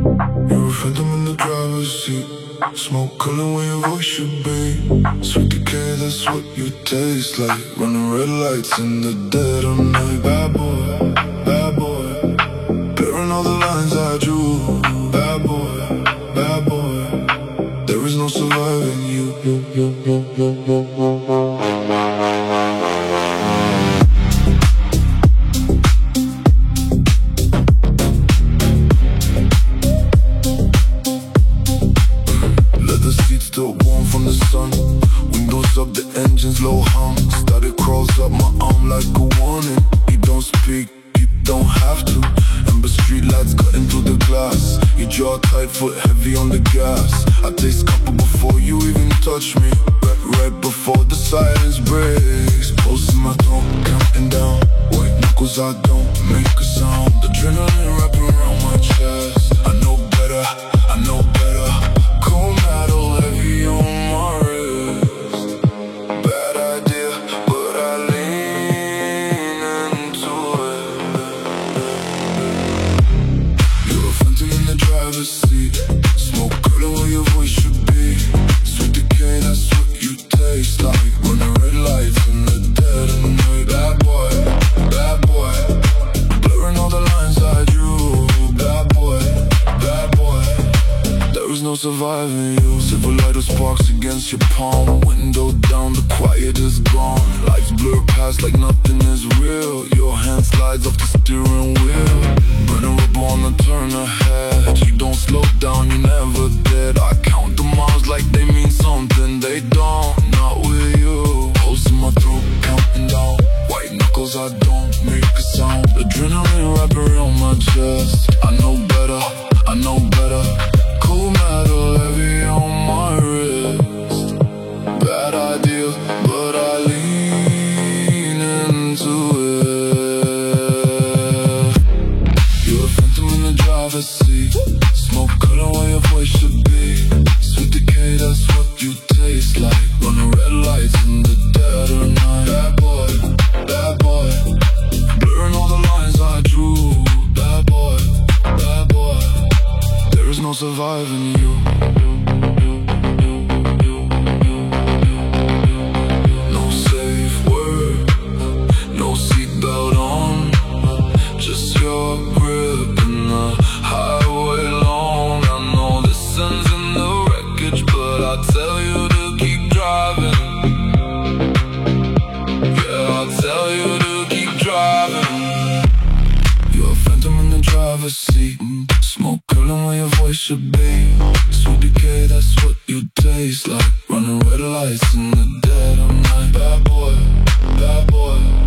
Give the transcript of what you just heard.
You're a phantom in the driver's seat. Smoke calling where your voice should be. Sweet decay, that's what you taste like. Running red lights in the dead of night. Bad boy, bad boy. Bearing all the lines I drew. Bad boy, bad boy. There is no surviving you. Still warm from the sun. Windows up, the engine's low hum. Static crawls up my arm like a warning. You don't speak, you don't have to. Ember street lights cutting through the glass. Your jaw tight, foot heavy on the gas. I taste couple before you even touch me. Right before the silence breaks. Pulse in my throat, counting down. White knuckles, I don't make a sound. Adrenaline wrapping around my chest. I know better, I know better. Cold metal heavy on my wrist. Bad idea, but I lean into it. You're a phantom in the driver's seat. Smoke curling where your voice should be. Sweet decay, that's what you taste like. Running red lights in the dead of night. Bad boy, bad boy. Blurring all the lines I drew. Bad boy, bad boy. There is no surviving you. Silver light of sparks against your palm. Window down, the quiet is gone. Lights blur past like nothing is real. Your hand slides off the steering wheel. Burning rubber on the turn ahead. You don't slow down, you never did. I count the miles like they mean something. They don't, not with you. Pulse in my throat, counting down. White knuckles, I don't make a sound. Adrenaline wrapping around my chest. I know better, I know better. Cold metal heavy on my wrist. Bad idea, but I lean into it. You're a phantom in the driver's seat. Smoke color where your voice should be. Sweet decay, that's what you taste like. Running red lights in the dead of night. Bad boy, bad boy. Blurring all the lines I drew. Bad boy, bad boy. There is no surviving you. No safe word, no seatbelt on. Just your grip in the highway long. I know this ends in the wreckage, but I tell you to keep driving. Yeah, I tell you to keep driving. You're a phantom in the driver's seat. Smoke curling where your voice should be. Sweet decay, that's what you taste like. Running red lights in the dead of night. Bad boy, bad boy.